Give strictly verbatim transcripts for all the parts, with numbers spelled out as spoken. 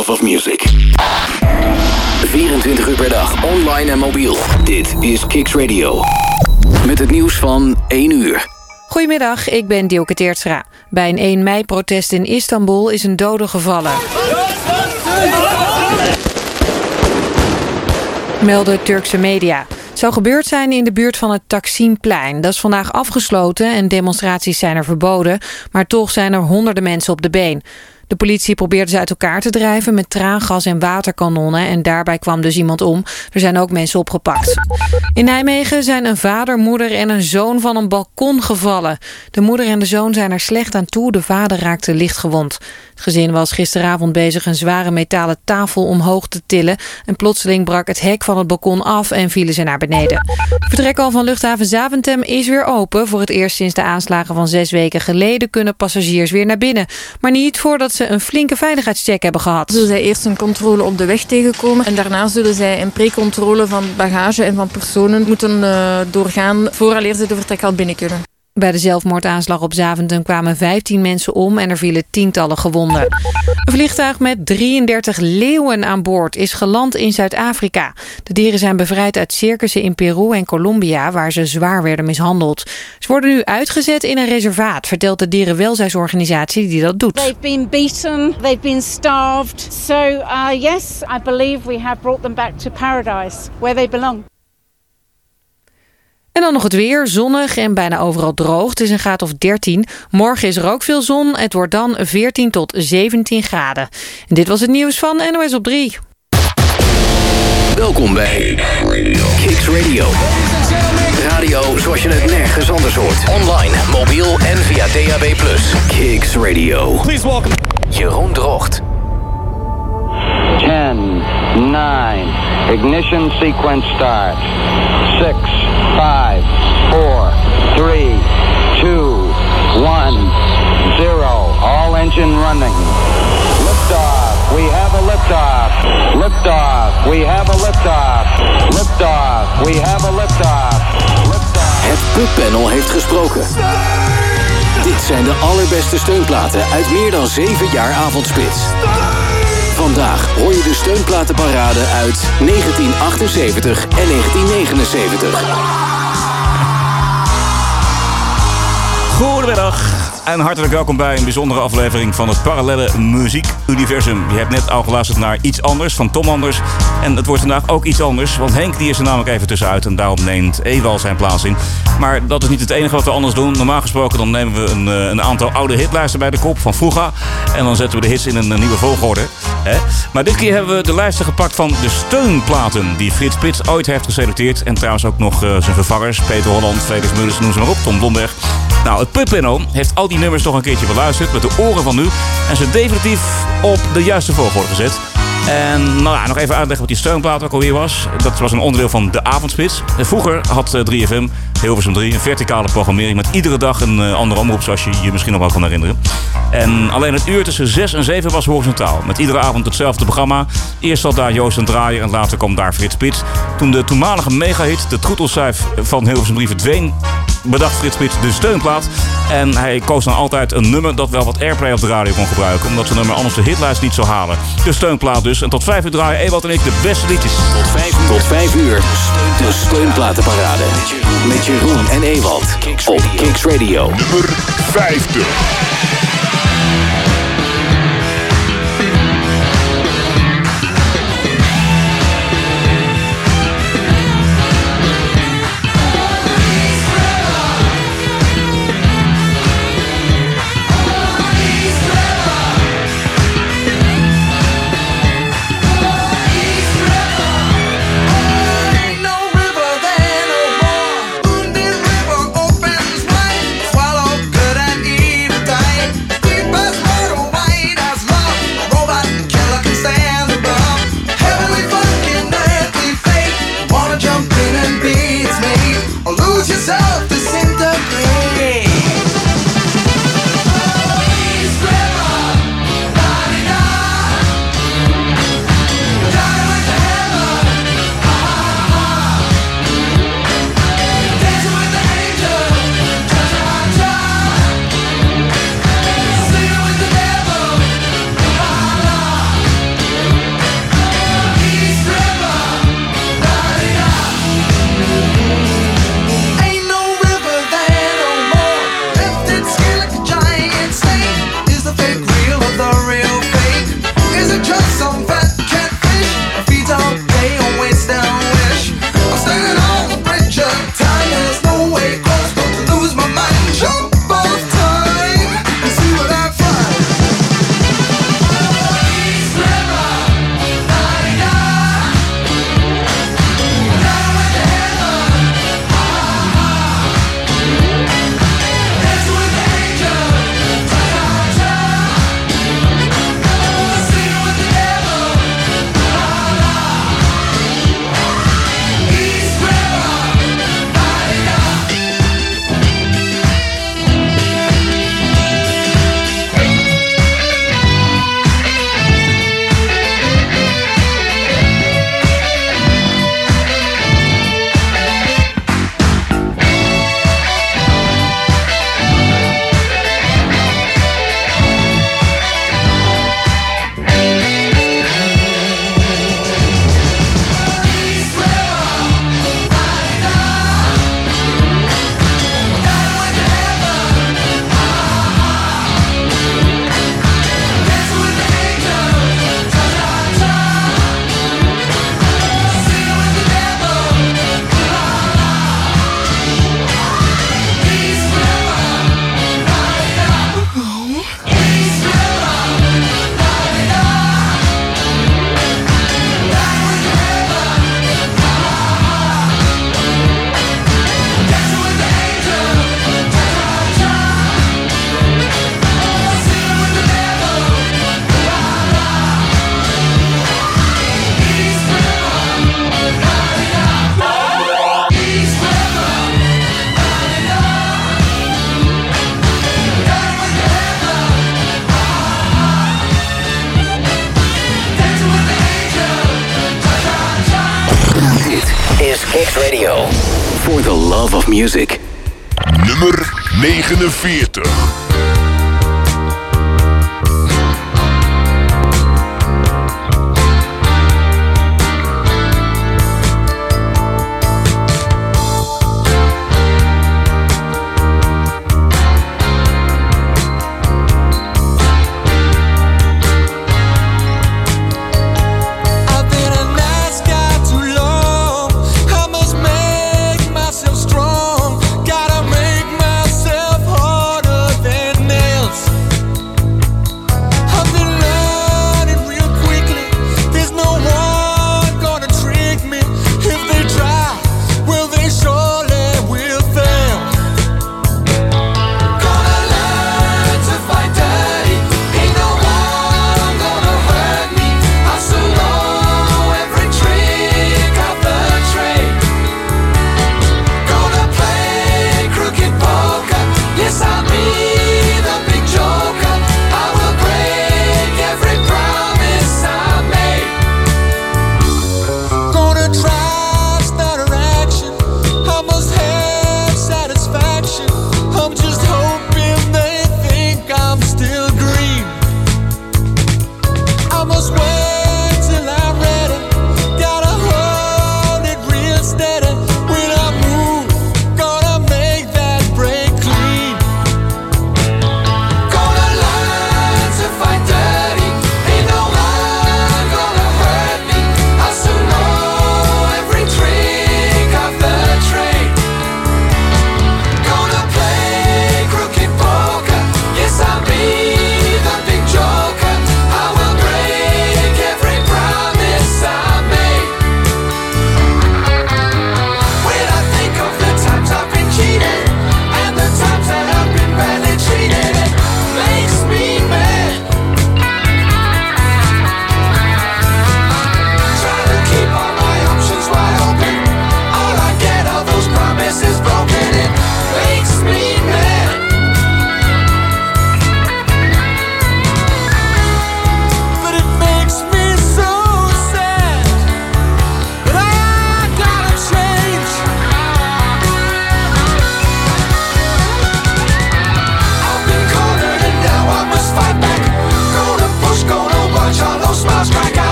love of music. vierentwintig uur per dag, online en mobiel. Dit is Kicks Radio. Met het nieuws van één uur. Goedemiddag, ik ben Dielke Teertstra. Bij een één mei-protest in Istanbul is een dode gevallen. Melden Turkse media. Het zou gebeurd zijn in de buurt van het Taksimplein. Dat is vandaag afgesloten en demonstraties zijn er verboden. Maar toch zijn er honderden mensen op de been. De politie probeerde ze uit elkaar te drijven met traangas en waterkanonnen. En daarbij kwam dus iemand om. Er zijn ook mensen opgepakt. In Nijmegen zijn een vader, moeder en een zoon van een balkon gevallen. De moeder en de zoon zijn er slecht aan toe. De vader raakte lichtgewond. Het gezin was gisteravond bezig een zware metalen tafel omhoog te tillen. En plotseling brak het hek van het balkon af en vielen ze naar beneden. De vertrekhal van luchthaven Zaventem is weer open. Voor het eerst sinds de aanslagen van zes weken geleden kunnen passagiers weer naar binnen. Maar niet voordat ze een flinke veiligheidscheck hebben gehad. Zullen zij eerst een controle op de weg tegenkomen en daarna zullen zij een precontrole van bagage en van personen moeten uh, doorgaan vooraleer ze de vertrekhal binnen kunnen. Bij de zelfmoordaanslag op Zaventem kwamen vijftien mensen om en er vielen tientallen gewonden. Een vliegtuig met drieëndertig leeuwen aan boord is geland in Zuid-Afrika. De dieren zijn bevrijd uit circussen in Peru en Colombia, waar ze zwaar werden mishandeld. Ze worden nu uitgezet in een reservaat, vertelt de dierenwelzijnsorganisatie die dat doet. They've been beaten, they've been starved. So uh, yes, I believe we have brought them back to paradise, where they belong. En dan nog het weer, zonnig en bijna overal droog. Het is een graad of dertien. Morgen is er ook veel zon. Het wordt dan veertien tot zeventien graden. En dit was het nieuws van N O S op drie. Welkom bij Kicks Radio. Radio zoals je het nergens anders hoort. Online, mobiel en via D A B plus. Kicks Radio. Please welcome Jeroen Droogt. ten, nine, ignition sequence start. six, five, four, three, two, one, zero. All engine running. Liftoff. We have a liftoff. Liftoff. We have a liftoff. Liftoff. We have a liftoff. Liftoff. Het Pubpanel heeft gesproken. Dit zijn de allerbeste steunplaten uit meer dan zeven jaar avondspits. Vandaag hoor je de steunplatenparade uit negentien achtenzeventig en negentien negenenzeventig. Goedemiddag en hartelijk welkom bij een bijzondere aflevering van het Parallelle Muziek-universum. Je hebt net al geluisterd naar Iets Anders van Tom Anders. En het wordt vandaag ook iets anders, want Henk die is er namelijk even tussenuit en daarom neemt Ewald zijn plaats in. Maar dat is niet het enige wat we anders doen. Normaal gesproken dan nemen we een, een aantal oude hitlijsten bij de kop van vroeger. En dan zetten we de hits in een nieuwe volgorde. Hè? Maar dit keer hebben we de lijsten gepakt van de steunplaten die Frits Spits ooit heeft geselecteerd. En trouwens ook nog uh, zijn vervangers, Peter Holland, Felix Meurders, noem ze maar op, Tom Blomberg. Nou, het Pubpanel heeft al die nummers nog een keertje beluisterd met de oren van nu. En ze definitief op de juiste volgorde gezet. En nou ja, nog even uitleggen wat die steunplaat ook alweer was. Dat was een onderdeel van de avondspits. Vroeger had drie F M, Hilversum drie, een verticale programmering met iedere dag een uh, andere omroep, zoals je je misschien nog wel kan herinneren. En alleen het uur tussen zes en zeven was horizontaal. Met iedere avond hetzelfde programma. Eerst zat daar Joost en Draaier en later kwam daar Frits Spits. Toen de toenmalige megahit, de troetelcijf van Hilversum drie verdween, bedacht Frits Spits de steunplaat. En hij koos dan altijd een nummer dat wel wat airplay op de radio kon gebruiken, omdat zijn nummer anders de hitlijst niet zou halen. De steunplaat dus. En tot vijf uur draaien Ewald en ik de beste liedjes. Tot vijf uur. Tot vijf uur. De steunplatenparade. Met Jeroen en Ewald. Op Kicks Radio. Nummer vijftig. Swallow good and eat a diet. Keep us is Kicks Radio. For the love of music. Nummer negenenveertig.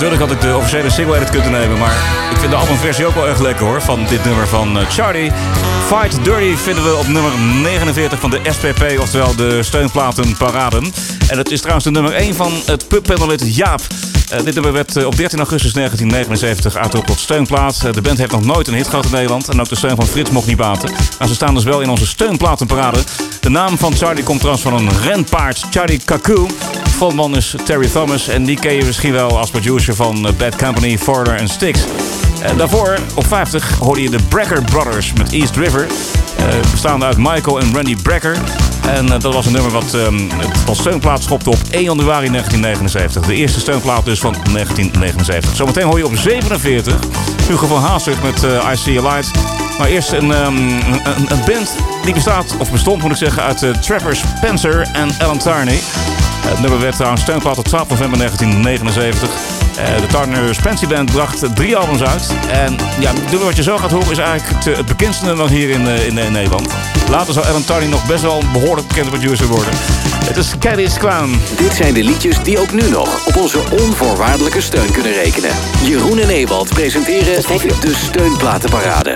Natuurlijk had ik de officiële single edit kunnen nemen, maar ik vind de albumversie ook wel erg lekker hoor. Van dit nummer van uh, Charlie. Fight Dirty vinden we op nummer negenenveertig van de S P P, oftewel de steunplatenparade. En het is trouwens de nummer één van het pubpanelid Jaap. Uh, dit nummer werd uh, op dertien augustus negentien negenenzeventig uitgeroepen tot steunplaat. Uh, de band heeft nog nooit een hit gehad in Nederland. En ook de steun van Frits mocht niet baten. Maar ze staan dus wel in onze steunplatenparade. De naam van Charlie komt trouwens van een renpaard, Charlie Kaku. De frontman is Terry Thomas. En die ken je misschien wel als producer van uh, Bad Company, Foreigner en Styx. En daarvoor, op vijftig, hoorde je de Brecker Brothers met East River. Uh, bestaande uit Michael en Randy Brecker. En uh, dat was een nummer wat um, het als steunplaat schopte op één januari negentien negenenzeventig. De eerste steunplaat dus van negentien negenenzeventig. Zometeen hoor je op zevenenveertig Hugo van Haastig met uh, I See A Light. Maar eerst een, um, een, een band die bestaat, of bestond moet ik zeggen, uit uh, Trevor Spencer en Alan Tarney. Uh, het nummer werd trouwens steunplaat op twaalf november negentien negenenzeventig. Uh, de Turner Spencer Band bracht drie albums uit. En ja, het nummer wat je zo gaat horen is eigenlijk het, het bekendste nummer hier in, uh, in, in Nederland. Later zal Alan Tarney nog best wel een behoorlijk bekende producer worden. Het is Caddy's Clown. Dit zijn de liedjes die ook nu nog op onze onvoorwaardelijke steun kunnen rekenen. Jeroen en Ewald presenteren de Steunplatenparade.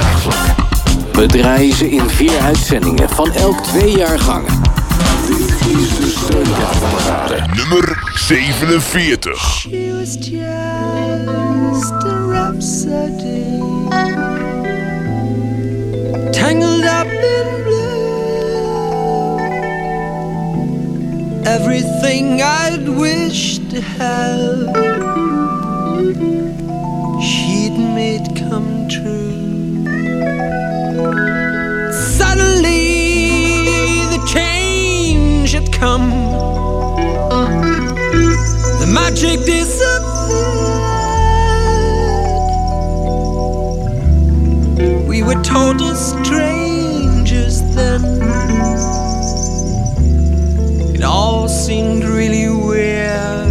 We draaien ze in vier uitzendingen van elk twee jaar gang. is de Steunplatenparade. Nummer zevenenveertig. She was just a rhapsody, tangled up in blue. Everything I'd wish to have, she'd made come true. Suddenly the change had come, the magic disappeared. We were total strangers then. It all seemed really weird.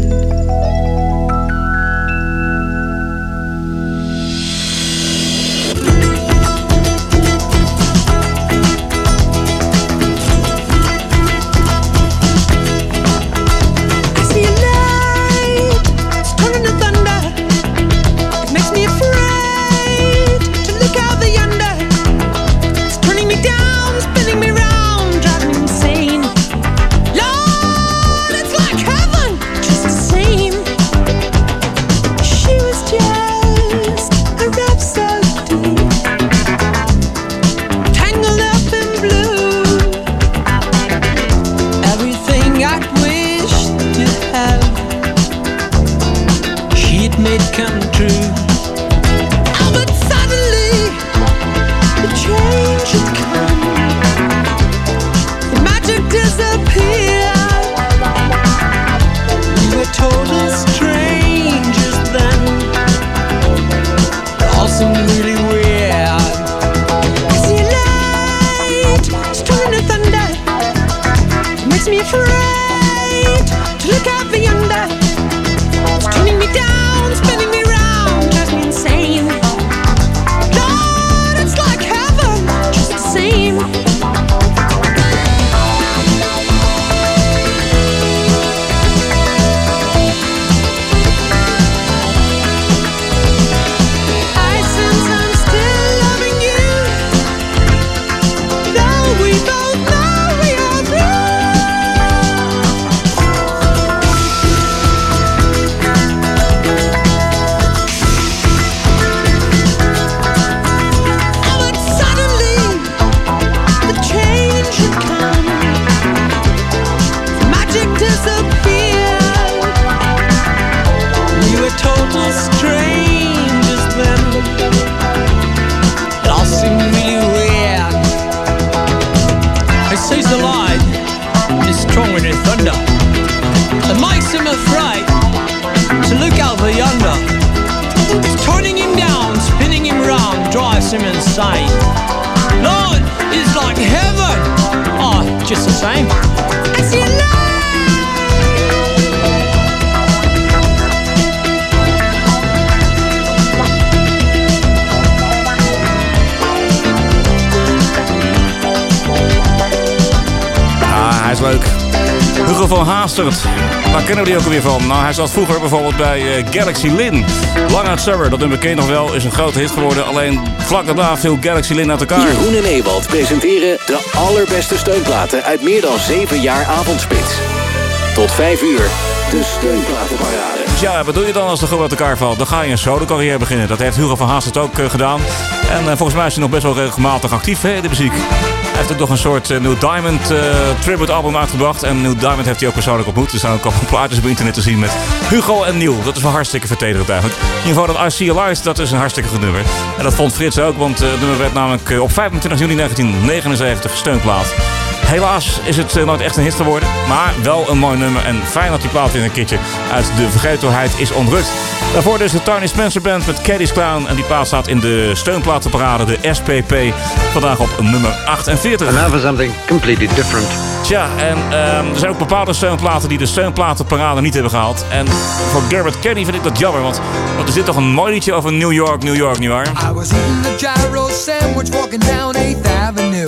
Waar kennen we die ook alweer van? Nou, hij zat vroeger bijvoorbeeld bij uh, Galaxy Lin. Long Out Summer, dat nummer ken je nog wel, is een grote hit geworden. Alleen vlak daarna viel Galaxy Lin uit elkaar. Jeroen en Ewald presenteren de allerbeste steunplaten uit meer dan zeven jaar avondspits. Tot vijf uur, de Steunplatenparade. Ja, wat doe je dan als de groep uit elkaar valt? Dan ga je een solo-carrière beginnen. Dat heeft Hugo van Haastert ook uh, gedaan. En uh, volgens mij is hij nog best wel regelmatig actief hè, in de muziek. Hij heeft ook nog een soort uh, Neil Diamond uh, tribute album uitgebracht. En Neil Diamond heeft hij ook persoonlijk ontmoet. Er staan ook al plaatjes op internet te zien met Hugo en Neil. Dat is wel hartstikke vertederend eigenlijk. In ieder geval dat I See You Lies, dat is een hartstikke goed nummer. En dat vond Frits ook, want uh, het nummer werd namelijk uh, op vijfentwintig juni negentien negenenzeventig steunplaat. Helaas is het uh, nooit echt een hit geworden, maar wel een mooi nummer. En fijn dat die plaat weer een keertje uit de vergetelheid is ontrukt. Daarvoor dus de Tiny Spencer Band met Caddy's Clown. En die plaat staat in de steunplatenparade, de S P P. Vandaag op nummer achtenveertig. And now for something completely different. Tja, en um, er zijn ook bepaalde steunplaten die de steunplatenparade niet hebben gehaald. En voor Garrett Kenny vind ik dat jammer, want, want er zit toch een mooi liedje over New York, New York, nietwaar? I was eating a gyro sandwich walking down eighth Avenue.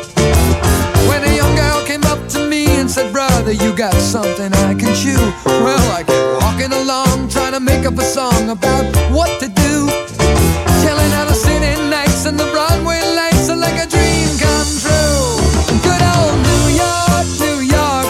When a young girl came up to me and said, brother, you got something I can chew. Well, I kept walking along, trying to make up a song about what to do. Telling how the city nights and the Broadway lights are like a dream come true. Good old New York, New York,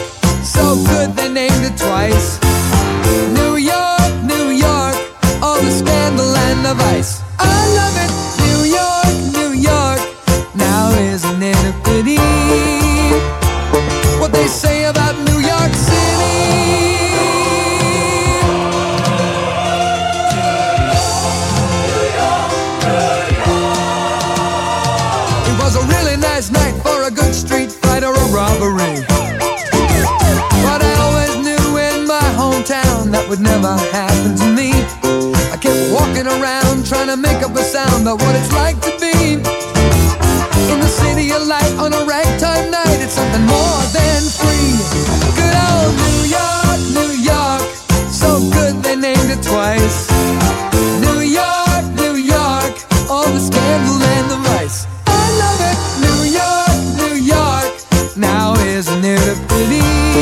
would never happen to me. I kept walking around trying to make up a sound about what it's like to be in the city of light on a ragtime night. It's something more than free. Good old New York, New York, so good they named it twice. New York, New York, all the scandal and the vice. I love it, New York, New York, now isn't it a pity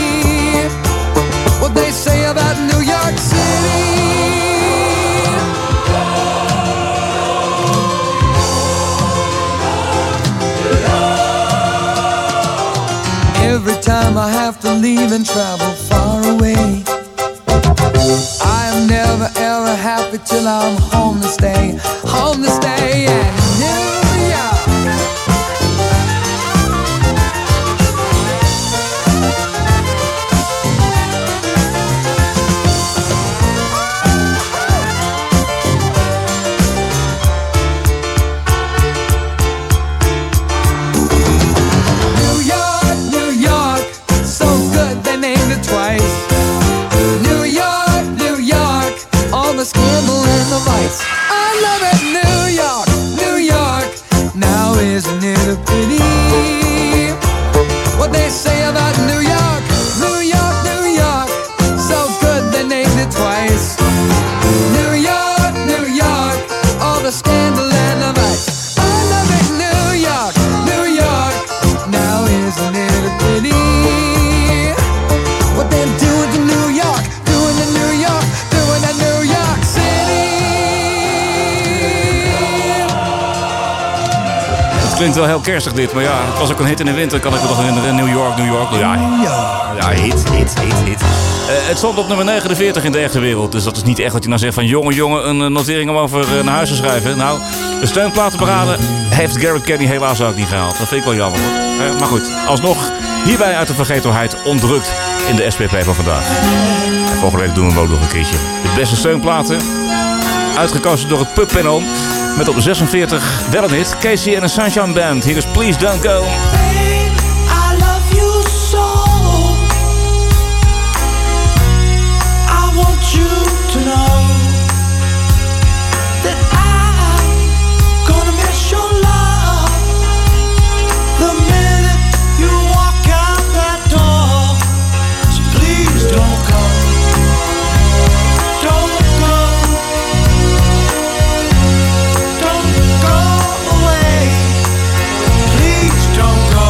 what they say about New York City? Every time I have to leave and travel far away, I am never ever happy till I'm home to stay, home to stay in New York. New York, New York, so good they named it twice. New York, New York, all the scandal and the vice. I love it, New York, New York, now isn't it a pity what they say about New York? New York, New York, so good they named it twice. New York, New York, all the scandal and the vice. I love it, New York, New York, now isn't it a pity what they're doing to New York, doing to New York, doing to New York City. Het klinkt wel heel kerstig dit, maar ja, het was ook een hit in de winter, kan ik me nog herinneren. New York, New York. Ja, ja hit, hit, hit, hit. Uh, het stond op nummer negenenveertig in de echte wereld. Dus dat is niet echt dat je nou zegt van jongen, jongen, een notering om over uh, naar huis te schrijven. Nou, de steunplatenparade heeft Garrett Kenny helaas ook niet gehaald. Dat vind ik wel jammer. Uh, maar goed, alsnog hierbij uit de vergetelheid ontrukt in de S P P van vandaag. En volgende week doen we hem ook nog een keertje. De beste steunplaten, uitgekozen door het Pubpanel. Met op zesenveertig wel een hit, Casey and the Sunshine Band. Hier is Please Don't Go. I love you so. I want you to know that I'm gonna miss your love the minute you walk out that door. So please don't go. Don't go. Don't go away. Please don't go.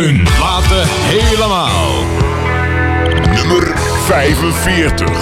Steunplaten helemaal. Nummer vijfenveertig.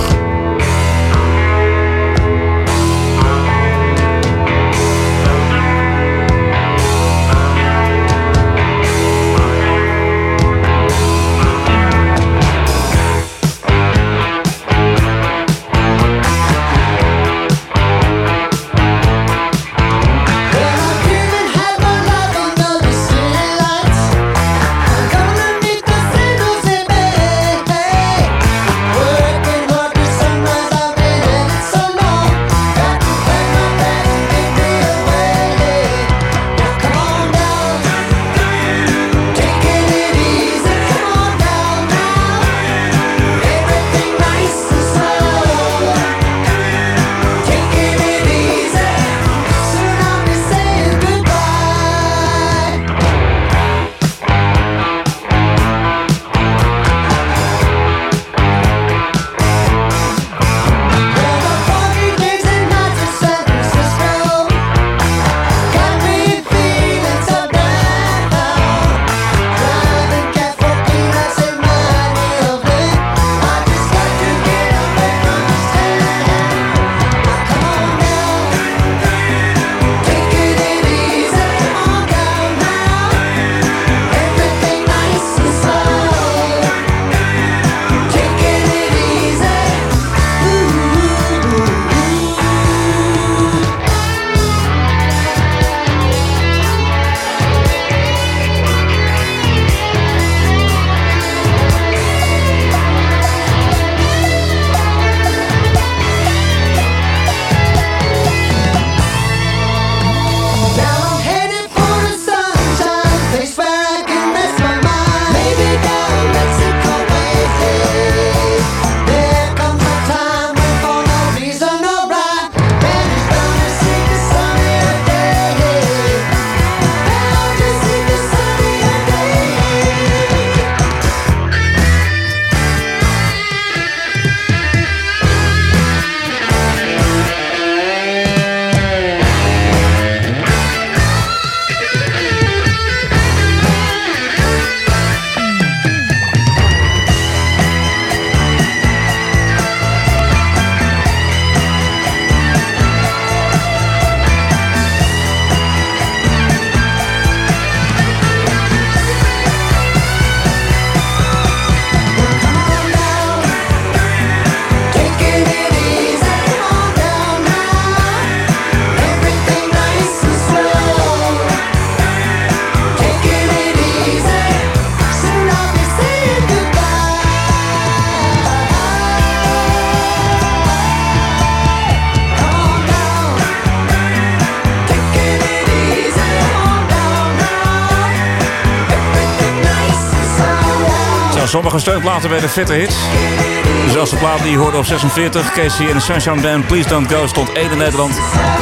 Sommige steunplaten werden vette hits. Zoals de plaat die je hoorde op zesenveertig. Casey en de Sunshine Band, Please Don't Go, stond één in Nederland.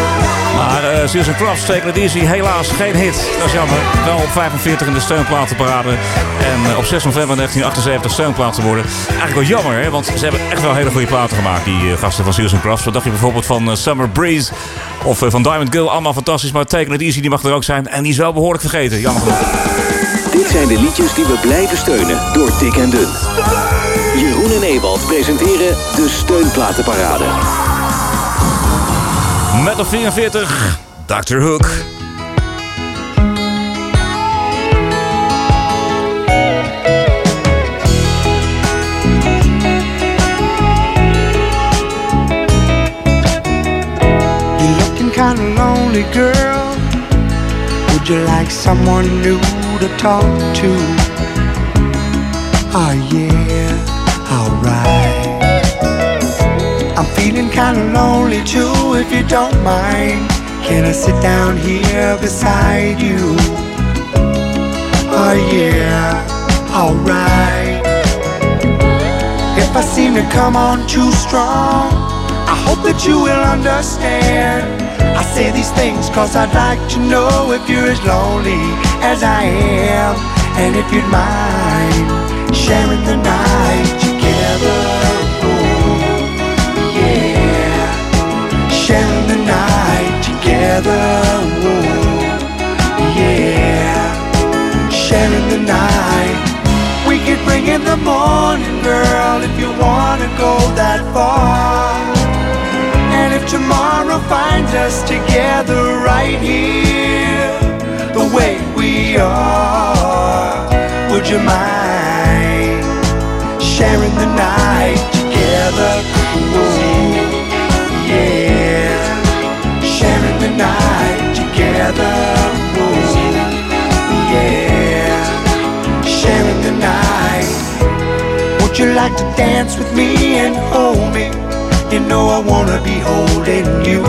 Maar uh, Seals and Crofts, Take It Easy, helaas geen hit. Dat is jammer. Wel op vijfenveertig in de steunplatenparade. En uh, op zes november negentien achtenzeventig steunplaat te worden. Eigenlijk wel jammer, hè? Want ze hebben echt wel hele goede platen gemaakt, die uh, gasten van Seals and Crofts. Wat dacht je bijvoorbeeld van uh, Summer Breeze of uh, van Diamond Girl? Allemaal fantastisch, maar Take It Easy die mag er ook zijn. En die is wel behoorlijk vergeten, jammer genoeg. Dit zijn de liedjes die we blijven steunen door dik en dun. Jeroen en Ewald presenteren de Steunplatenparade. Met op vierenveertig, doctor Hook. You're looking kinda lonely, girl. Would you like someone new to talk to? Oh yeah, alright. I'm feeling kinda lonely too, if you don't mind. Can I sit down here beside you? Oh yeah, alright. If I seem to come on too strong, I hope that you will understand. I say these things cause I'd like to know if you're as lonely as I am, and if you'd mind sharing the night together. Oh, yeah, sharing the night together. Oh, yeah, sharing the night. finds us together right here, the way we are. Would you mind sharing the night together? Ooh, yeah, sharing the night together. Ooh, yeah, sharing the night. Would you like to dance with me and hold me? You know I wanna be holding you.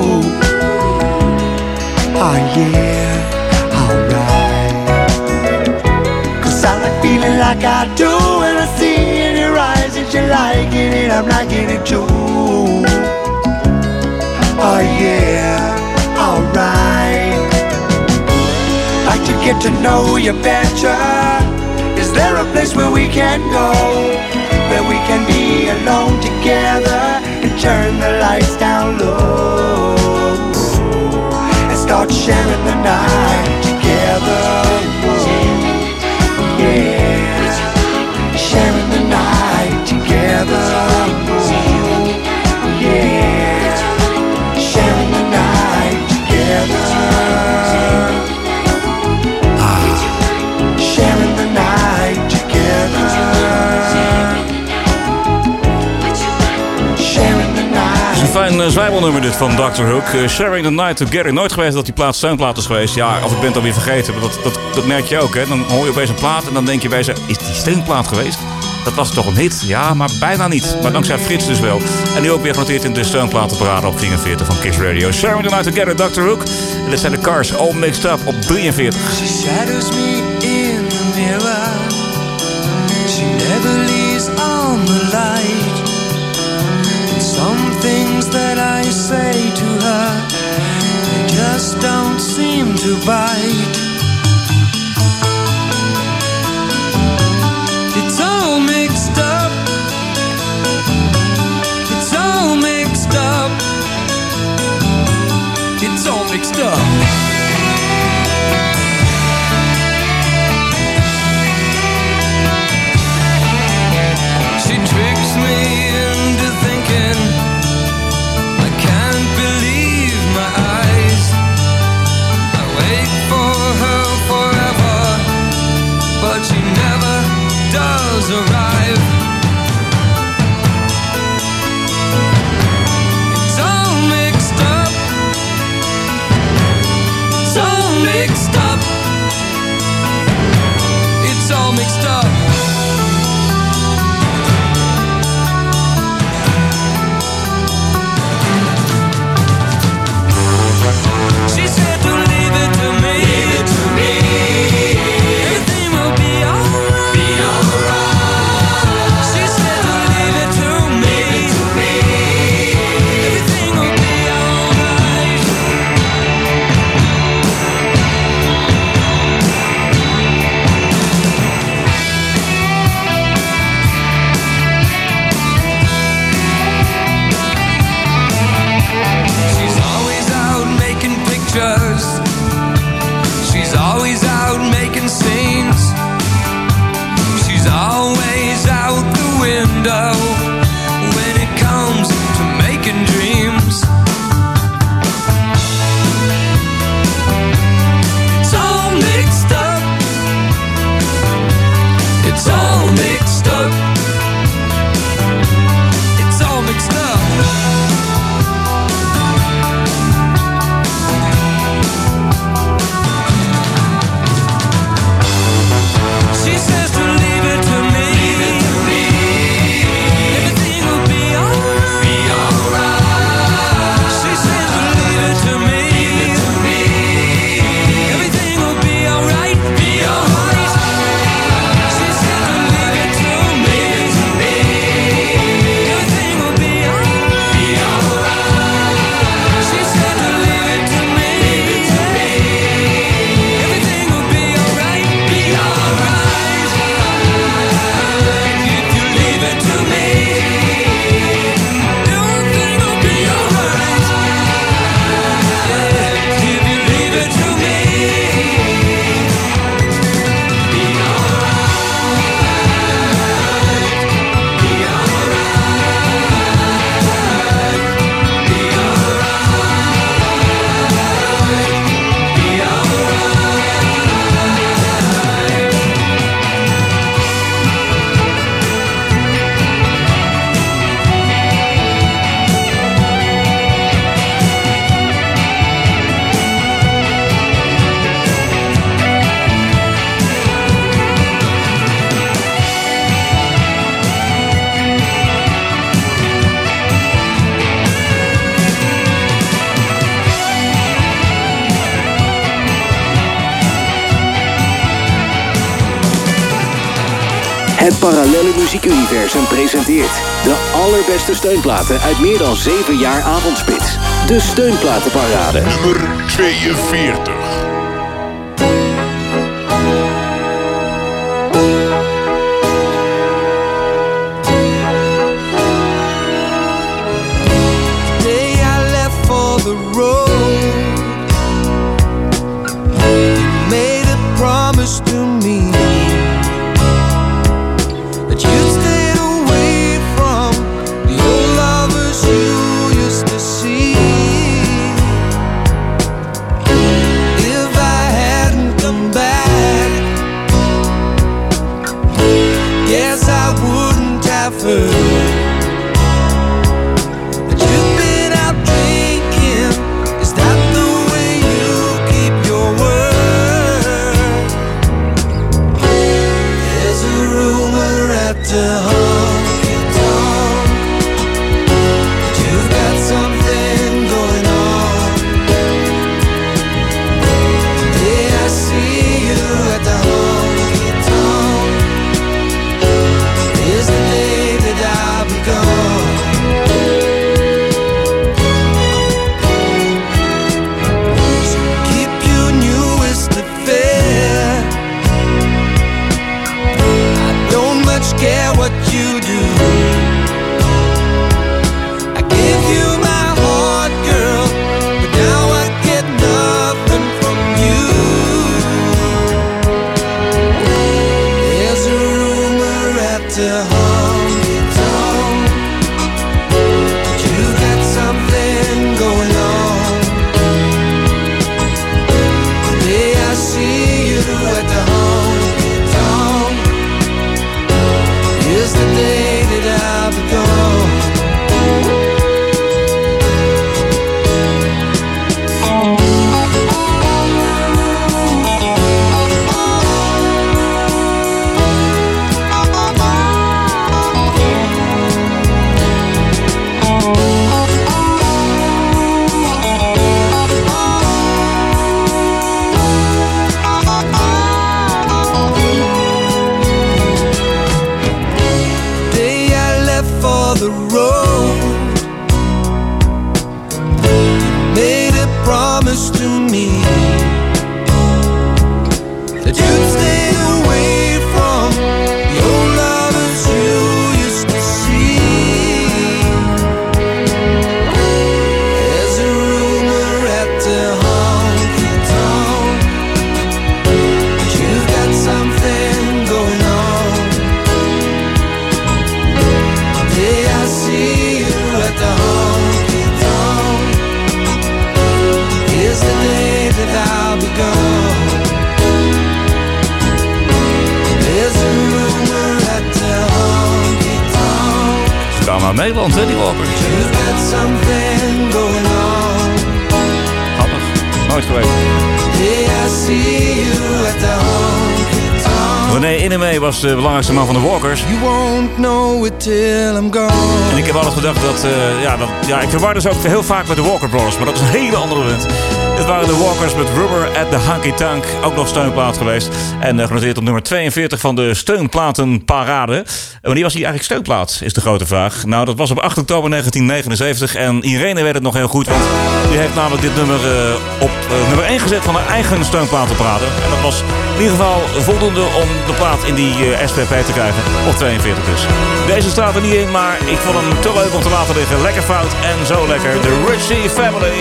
Oh yeah, alright. Cause I like feeling like I do when I see in your eyes that you're liking it, I'm liking it too. Oh yeah, alright. Like to get to know you better. Is there a place where we can go, where we can be alone together and turn the lights down low and start sharing the night together? Whoa, yeah, sharing the night together. Whoa, yeah, sharing the night together. Ah, sharing the night together. Fijn uh, zwijbelnummer dit van doctor Hook. Uh, Sharing the Night Together. Nooit geweest dat die plaat steunplaat is geweest. Ja, of ik ben het alweer vergeten. Maar dat, dat, dat merk je ook, hè. Dan hoor je opeens een plaat en dan denk je bij ze... Is die steunplaat geweest? Dat was toch een hit? Ja, maar bijna niet. Maar dankzij Frits dus wel. En nu ook weer genoteerd in de steunplatenparade op vierenveertig van Kiss Radio. Sharing the Night Together, doctor Hook. En dit zijn de Cars, All Mixed Up op drieënveertig. She shadows me in the mirror. She never leaves on the light. Some things that I say to her, they just don't seem to bite. It's all mixed up. It's all mixed up. It's all mixed up. She tricks me into thinking I can't believe my eyes. I wait for her Het Parallelle Muziekuniversum presenteert de allerbeste steunplaten uit meer dan zeven jaar avondspits. De Steunplatenparade. Nummer tweeënveertig. Nederland, hè, die Walkers. Grappig, nooit geweest. René Innemee was de belangrijkste man van de Walkers. En ik heb altijd gedacht dat, uh, ja, dat... Ja, ik verwarde ze ook heel vaak met de Walker Brothers, maar dat is een hele andere band. Het waren de Walkers met Rubber at the Honky Tonk. Ook nog steunplaat geweest. En uh, genoteerd op nummer tweeënveertig van de Steunplatenparade. Wanneer was die eigenlijk steunplaat, is de grote vraag. Nou, dat was op acht oktober negentien negenenzeventig. En Irene weet het nog heel goed. Want die heeft namelijk dit nummer uh, op uh, nummer één gezet van haar eigen Steunplatenparade. En dat was in ieder geval voldoende om de plaat in die uh, S P P te krijgen. Op tweeënveertig dus. Deze staat er niet in, maar ik vond hem te leuk om te laten liggen. Lekker fout en zo lekker. The Ritchie Family.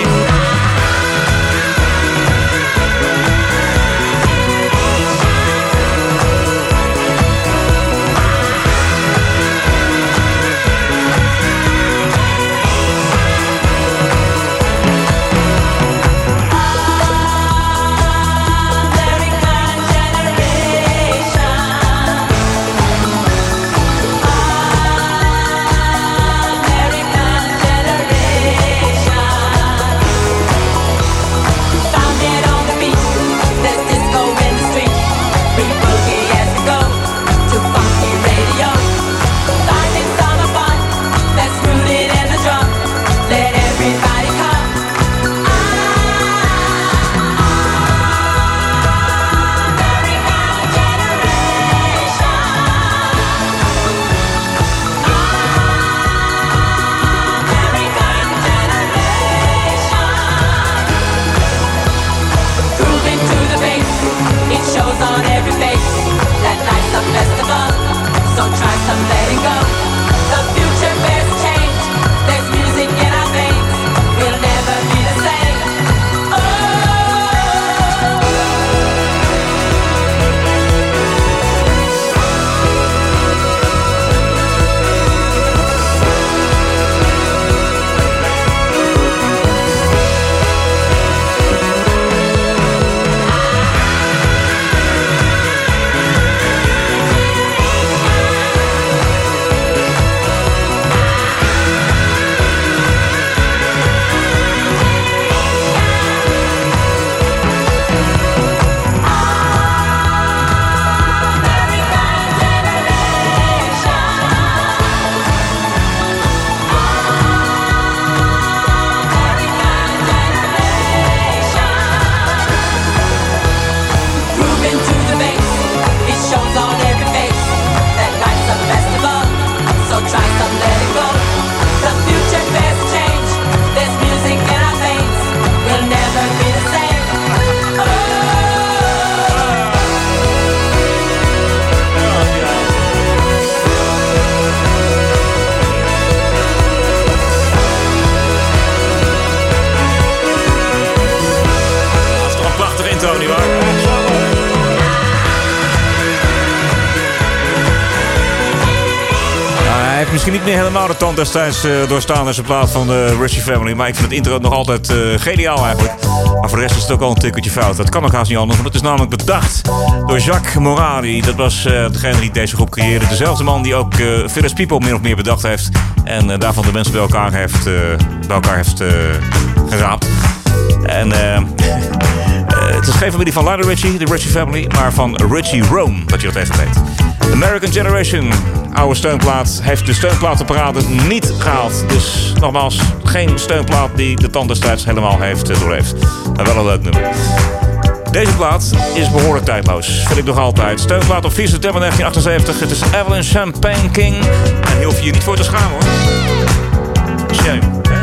misschien niet meer helemaal de tand destijds uh, doorstaan als een plaat van de Ritchie Family. Maar ik vind het intro nog altijd uh, geniaal eigenlijk. Maar voor de rest is het ook al een tikkeltje fout. Dat kan ook haast niet anders, want het is namelijk bedacht door Jacques Morali. Dat was uh, degene die deze groep creëerde. Dezelfde man die ook uh, Village People min of meer bedacht heeft. En uh, daarvan de mensen bij elkaar heeft, uh, bij elkaar heeft uh, geraapt. En uh, uh, het is geen familie van Lionel Richie, de Ritchie Family, maar van Richie Rome, dat je dat even weet. American Generation, oude steunplaat, heeft de steunplatenparade niet gehaald. Dus nogmaals, geen steunplaat die de tand destijds helemaal heeft uh, doorleefd. Maar wel een leuk nummer. Deze plaat is behoorlijk tijdloos, vind ik nog altijd. Steunplaat op vier september negentien achtenzeventig. Het is Evelyn Champagne King. En hier hoef je je niet voor te schamen hoor. Shame.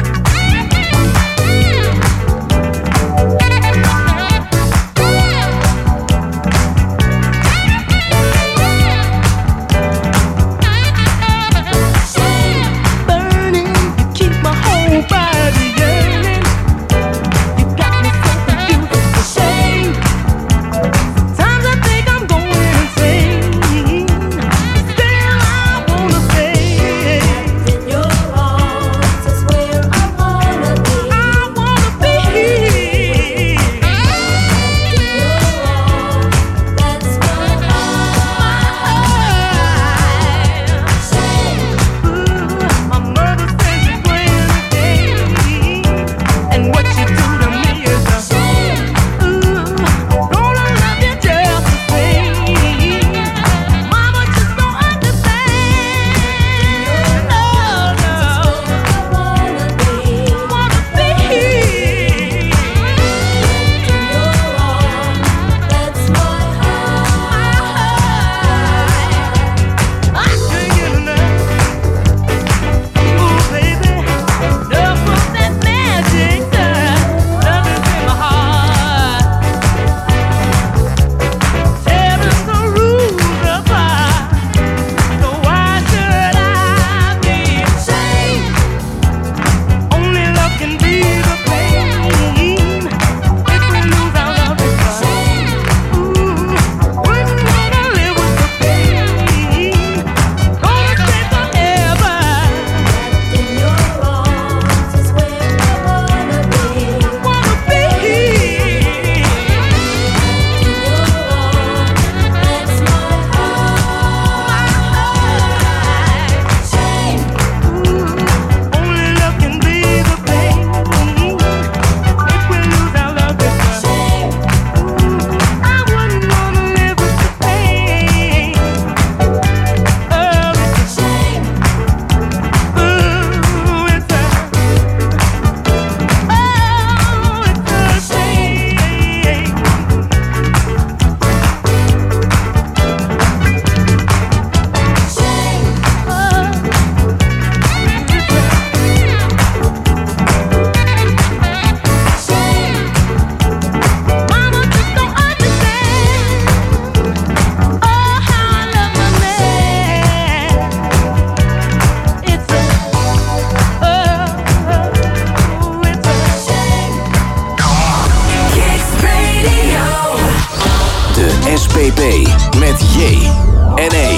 S P P met J en E.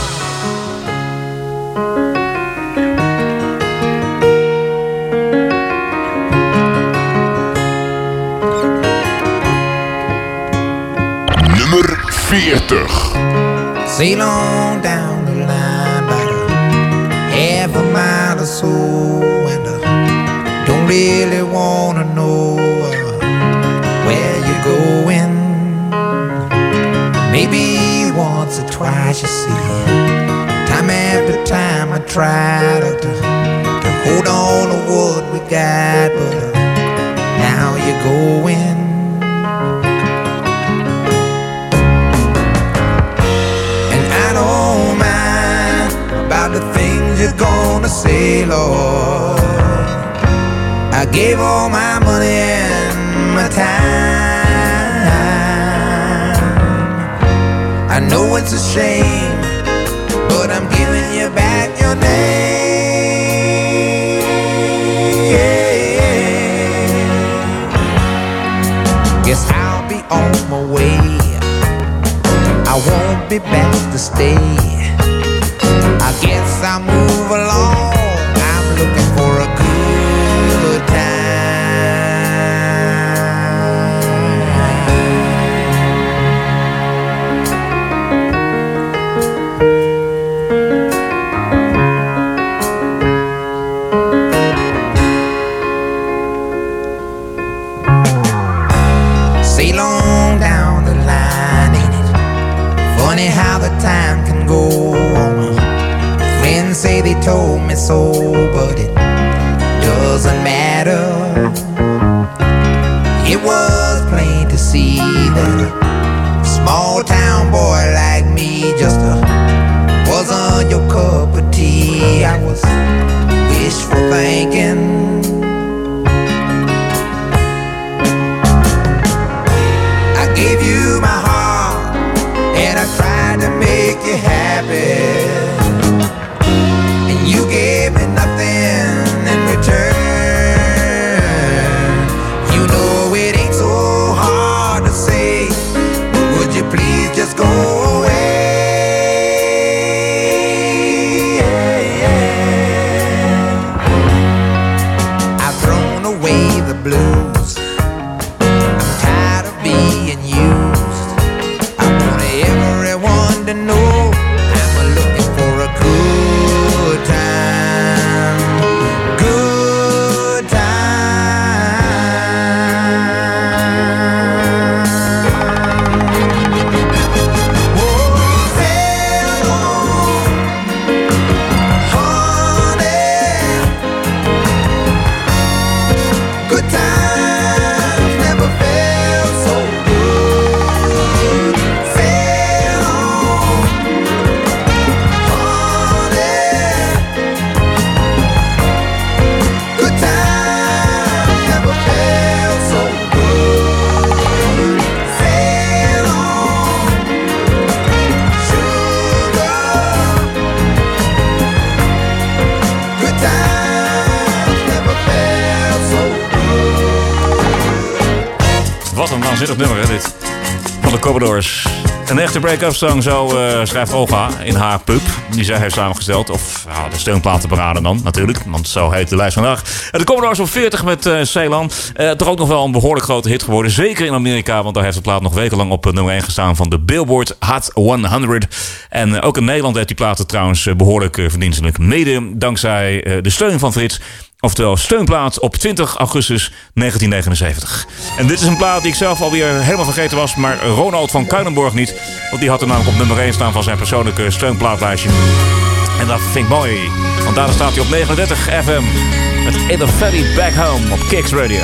Nummer veertig. Sail on down the line about a half a mile or so, and I don't really wanna know uh, where you're going. Maybe once or twice, you see, time after time I try to, to, to hold on to what we got, but uh, now you're going. And I don't mind about the things you're gonna say, Lord. I gave all my money and my time. I know it's a shame, but I'm giving you back your name. Guess I'll be on my way. I won't be back to stay. I guess I'll move along told me so, but it doesn't matter. It was plain to see that a small town boy like me just uh, wasn't your cup of tea. I was wishful thinking. I gave you my heart and I tried to make you happy, and you gave me nothing in return. You know it ain't so hard to say, would you please just go away? I've thrown away the blues. I'm tired of being used. I want everyone to know I'm looking for a good time. Good time. Oh, sail on, honey. Good times never felt so good. Sail on, honey. Good times never felt so good. Sail on, sugar. Good times never felt so good. Wat een waanzinnig nummer, hè, dit. Van de Commodores. Een echte break-up song, zo uh, schrijft Olga in haar pub. Die zij heeft samengesteld. Of ja, de steunplatenparade dan, natuurlijk. Want zo heet de lijst vandaag. Uh, de Commodores op veertig met uh, Ceylon. Uh, toch ook nog wel een behoorlijk grote hit geworden. Zeker in Amerika, want daar heeft de plaat nog wekenlang op uh, nummer één gestaan van de Billboard Hot honderd. En uh, ook in Nederland heeft die plaat trouwens uh, behoorlijk uh, verdienstelijk. Mede dankzij uh, de steun van Frits. Oftewel steunplaat op twintig augustus negentien negenenzeventig. En dit is een plaat die ik zelf alweer helemaal vergeten was. Maar Ronald van Kuilenborg niet. Want die had er namelijk op nummer één staan van zijn persoonlijke steunplaatlijstje. En dat vind ik mooi. Want daar staat hij op negenendertig F M. Met In a Ferry Back Home op Kicks Radio.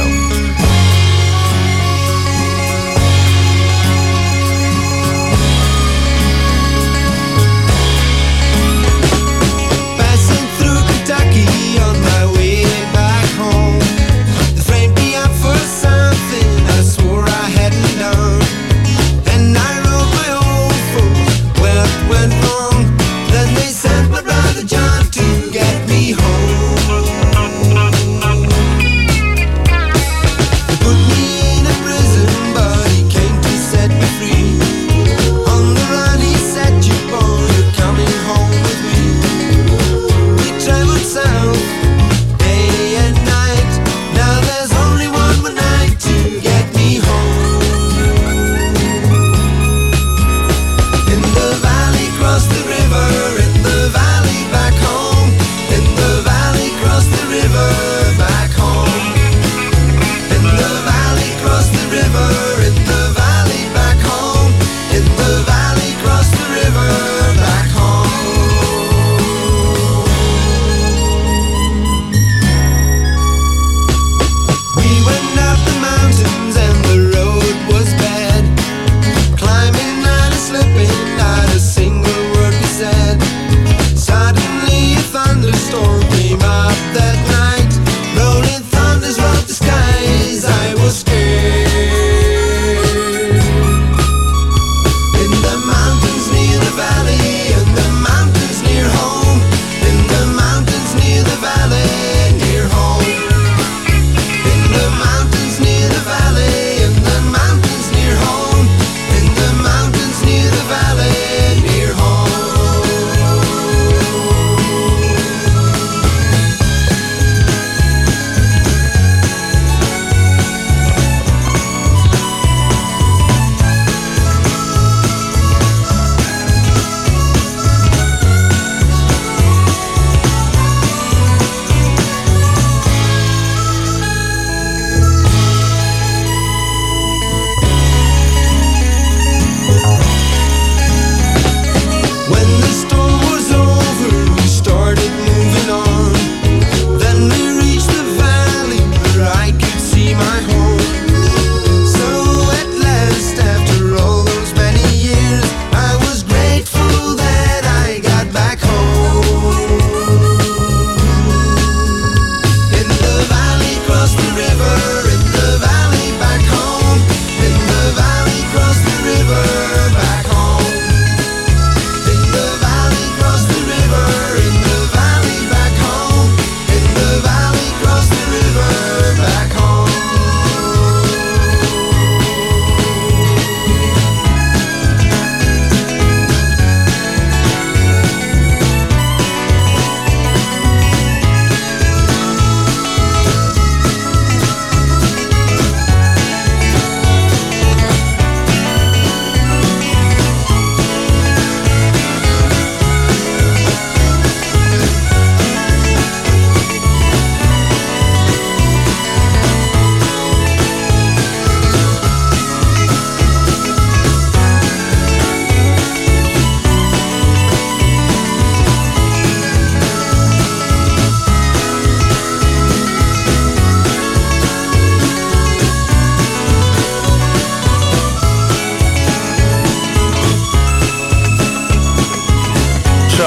Passing through Kentucky on my way back home. The frame me up for something I swore I hadn't done. And I wrote my old folks where it went wrong. Then they sent my brother John to get me home.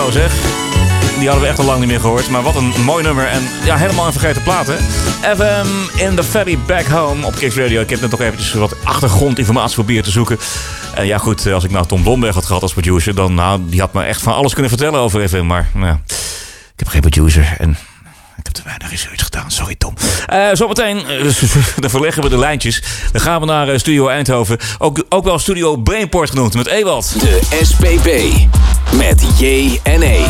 Zo zeg. Die hadden we echt al lang niet meer gehoord. Maar wat een mooi nummer. En ja, helemaal een vergeten plaat, hè? F M in the Ferry Back Home op Kicks Radio. Ik heb net nog eventjes wat achtergrondinformatie proberen te zoeken. En ja, goed, als ik nou Tom Blomberg had gehad als producer... dan nou, die had me echt van alles kunnen vertellen over F M. Maar nou ja, ik heb geen producer en... ik heb te weinig research gedaan, sorry Tom. Uh, zometeen, uh, dan verleggen we de lijntjes. Dan gaan we naar uh, Studio Eindhoven. Ook, ook wel Studio Brainport genoemd, met Ewald. De S P B met J en E.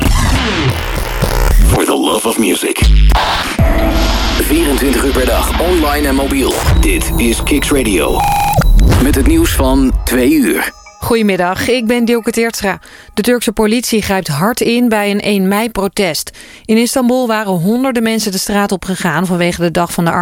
For the love of music. vierentwintig uur per dag, online en mobiel. Dit is Kicks Radio. Met het nieuws van twee uur. Goedemiddag, ik ben Dielke Teertstra. De Turkse politie grijpt hard in bij een één mei-protest. In Istanbul waren honderden mensen de straat op gegaan vanwege de dag van de arbeid.